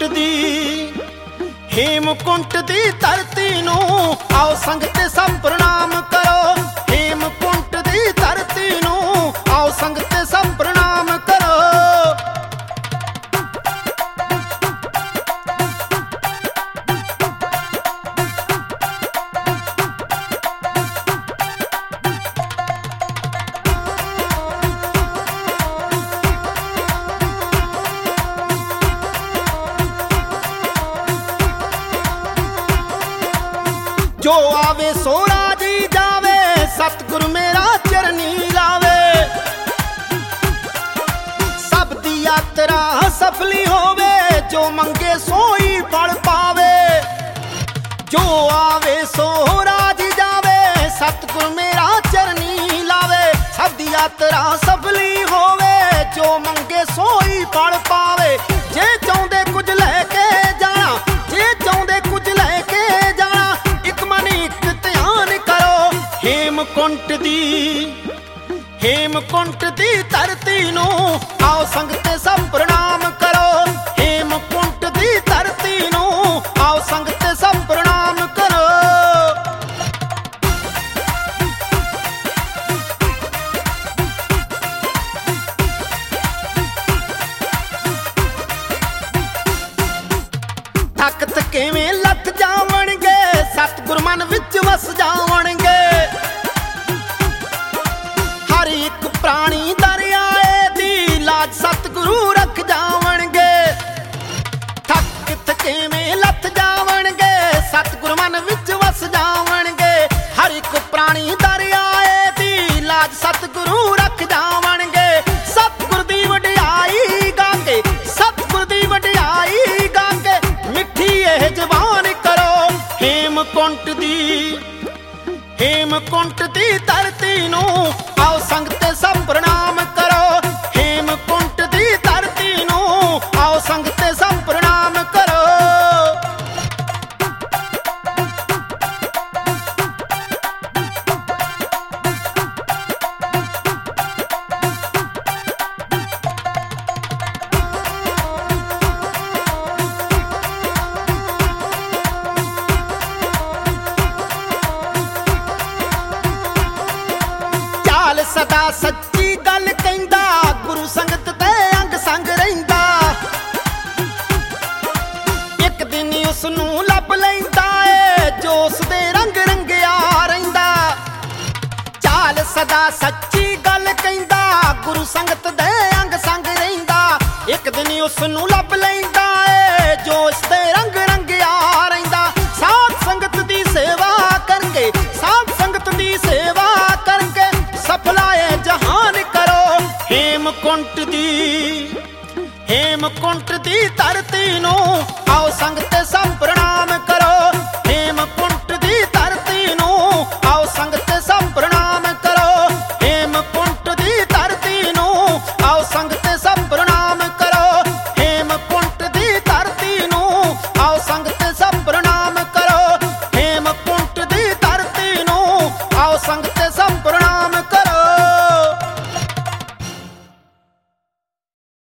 ਦੀ ਹੇਮਕੁੰਟ ਦੀ ਧਰਤੀ ਨੂੰ ਆਓ ਸੰਗਤ ਸਭ ਪ੍ਰਣਾਮ ਕਰੋ। ਹੇਮਕੁੰਟ ਦੀ ਧਰਤੀ ਨੂੰ ਆਓ ਸੰਗਤ ਸਭ ਪ੍ਰਣਾਮ ਕਰੋ। जो आवे सो राजी जावे, सतगुरु मेरा चरनी लावे। सब दी यात्रा सफली होवे, जो मंगे सोई फल पावे। जो आवे सो राजी जावे, सतगुरु मेरा चरनी लावे। सब दी यात्रा सफली होवे, जो मंगे सोई फल पावे। जे चाहुंदे कुछ लैके जाना, जे चाहुंदे कुछ लैके जाना, हेमकुंट दी धरती नूं आओ संगत सब प्रणाम करो। हेमकुंट दी धरती नूं आओ संगत सब प्रणाम करो। ताकत किवें लथ जावणगे, सतगुर मन विच वस जावणगे। प्राणी दरियाए दी लाज सतगुरु रख जावणगे। थक थकेवें लथ जावणगे, सतगुरु मन विच वस जावणगे। हर एक प्राणी दरियाए दी लाज सतगुरु रख जावणगे। सतगुर दी वडियाई गाके, सतगुर दी वडियाई गाके, मिठी एह जबान करो। हेमकुंट दी धरती नूं आओ संगत सब प्रणाम करो। हेमकुंट दी धरती नूं आओ संगत सब प्रणाम करो। सदा सच्ची गल कहंदा, गुरु संगत ते अंग संग रहिंदा। एक दिन उसनूं लभ लैंदा ए, जो उसदे रंग रंगिया रहिंदा। चाल सदा सच्ची गल कहंदा, गुरु संगत दे अंग संग रहिंदा। एक दिन उसनूं लभ लैंदा ए, जो उसदे रंग रंगिया रहिंदा। साध संगत दी सेवा करके, साध संगत दी सेवा करके सफलाए जहान करो। हेमकुंट दी धरती नूं